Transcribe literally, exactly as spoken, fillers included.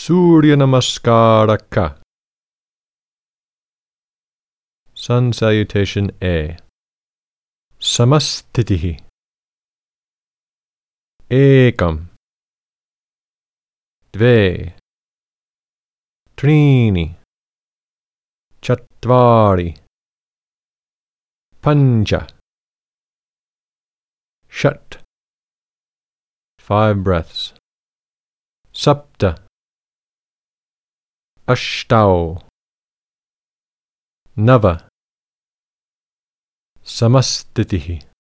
Surya Namaskaraka. Sun Salutation A. Samastitihi. Ekam. Dve. Trini. Chatvari. Pancha. Shat. Five breaths. Sapta. Ashtau. Nava. Samastitihi.